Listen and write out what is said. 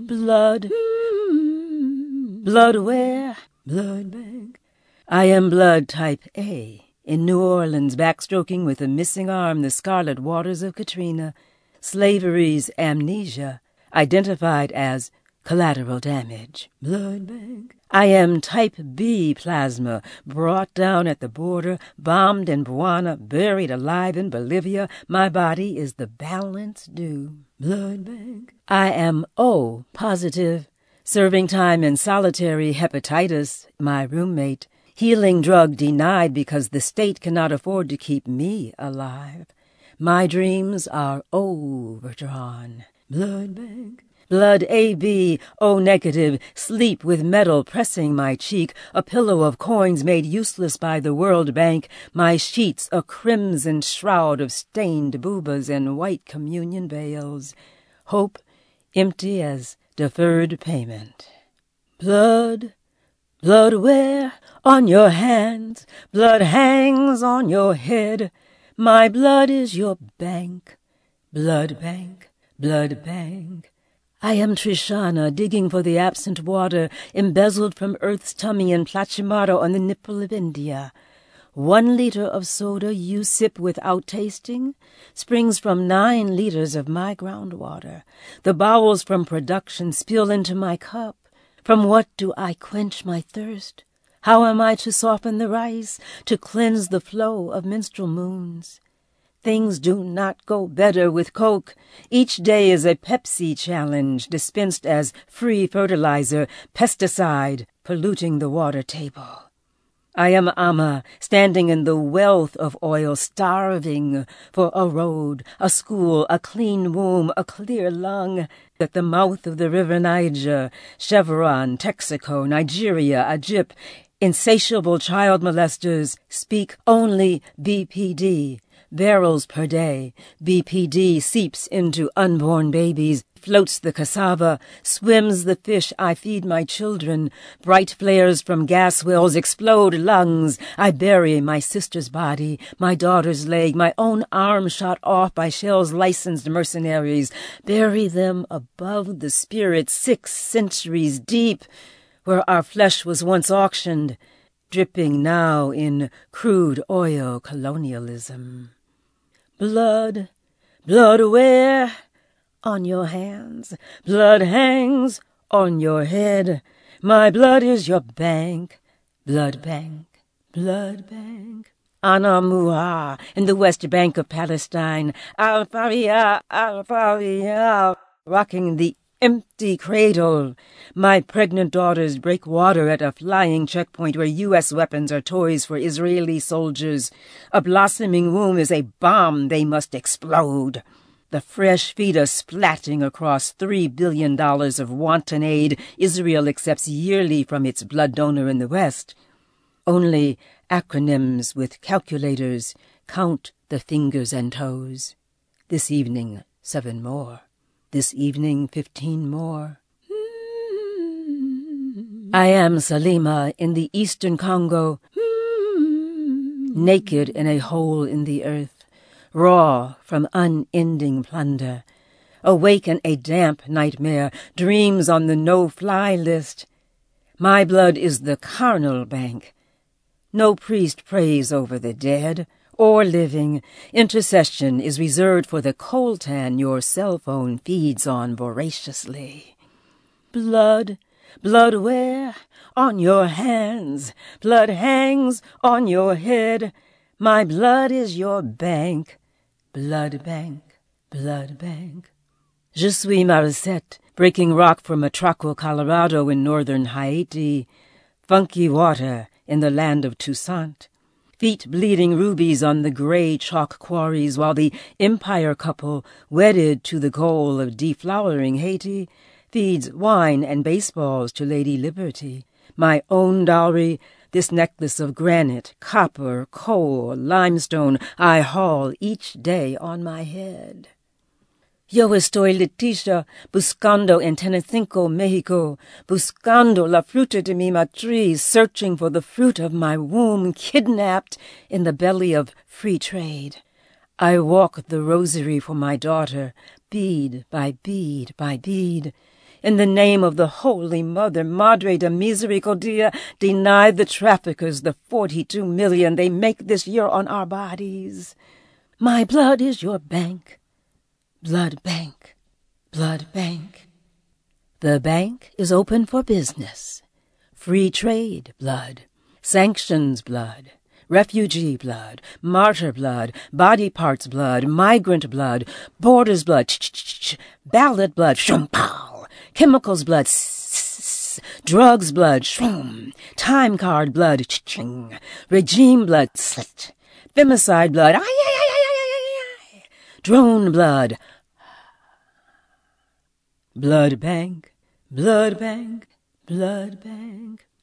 Blood. Blood where? Blood bank. I am blood type A. In New Orleans, backstroking with a missing arm the scarlet waters of Katrina. Slavery's amnesia, identified as collateral damage. Blood bank. I am type B plasma, brought down at the border, bombed in Buana, buried alive in Bolivia. My body is the balance due. Blood bank. I am O positive, serving time in solitary hepatitis, my roommate. Healing drug denied because the state cannot afford to keep me alive. My dreams are overdrawn. Blood bank. Blood AB, O negative, sleep with metal pressing my cheek, a pillow of coins made useless by the World Bank, my sheets a crimson shroud of stained boobas and white communion veils. Hope empty as deferred payment. Blood. Blood where? On your hands. Blood hangs on your head. My blood is your bank. Blood bank. Blood bank. I am Trishana, digging for the absent water, embezzled from Earth's tummy in Plachimara on the nipple of India. 1 liter of soda you sip without tasting springs from 9 liters of my groundwater. The bowels from production spill into my cup. From what do I quench my thirst? How am I to soften the rice, to cleanse the flow of menstrual moons? Things do not go better with Coke. Each day is a Pepsi challenge dispensed as free fertilizer, pesticide, polluting the water table. I am Amma, standing in the wealth of oil, starving for a road, a school, a clean womb, a clear lung. At the mouth of the river Niger, Chevron, Texaco, Nigeria, Egypt, insatiable child molesters speak only BPD. Barrels per day. BPD seeps into unborn babies, floats the cassava, swims the fish I feed my children. Bright flares from gas wells explode lungs. I bury my sister's body, my daughter's leg, my own arm shot off by Shell's licensed mercenaries. Bury them above the spirit 6 centuries deep, where our flesh was once auctioned, dripping now in crude oil colonialism. Blood, blood where? On your hands. Blood hangs on your head. My blood is your bank. Blood bank, blood bank. Anamuha in the West Bank of Palestine. Al-Faria, Al-Faria, rocking the empty cradle. My pregnant daughters break water at a flying checkpoint where U.S. weapons are toys for Israeli soldiers. A blossoming womb is a bomb they must explode. The fresh fetus splatting across $3 billion of wanton aid Israel accepts yearly from its blood donor in the West. Only acronyms with calculators count the fingers and toes. This evening, 7 more. This evening, 15 more. I am Salima in the eastern Congo, naked in a hole in the earth, raw from unending plunder. Awake in a damp nightmare, dreams on the no-fly list. My blood is the carnal bank. No priest prays over the dead or living. Intercession is reserved for the coltan your cell phone feeds on voraciously. Blood, blood where? On your hands. Blood hangs on your head. My blood is your bank. Blood bank, blood bank. Je suis Maricette, breaking rock from Matraco, Colorado in northern Haiti. Funky water in the land of Toussaint. Feet bleeding rubies on the gray chalk quarries while the empire couple, wedded to the goal of deflowering Haiti, feeds wine and baseballs to Lady Liberty. My own dowry, this necklace of granite, copper, coal, limestone, I haul each day on my head. Yo estoy Leticia, buscando en Tenancinco, Mexico, buscando la fruta de mi matriz, searching for the fruit of my womb, kidnapped in the belly of free trade. I walk the rosary for my daughter, bead by bead by bead. In the name of the Holy Mother, Madre de Misericordia, deny the traffickers the 42 million they make this year on our bodies. My blood is your bank. Blood bank. Blood bank. The bank is open for business. Free trade blood. Sanctions blood. Refugee blood, martyr blood, body parts blood, migrant blood, borders blood, ballot blood, shumpow, chemicals blood, drugs blood, shroom, time card blood, ching, regime blood, slit, femicide blood, drone blood, blood bank, blood bank, blood bank.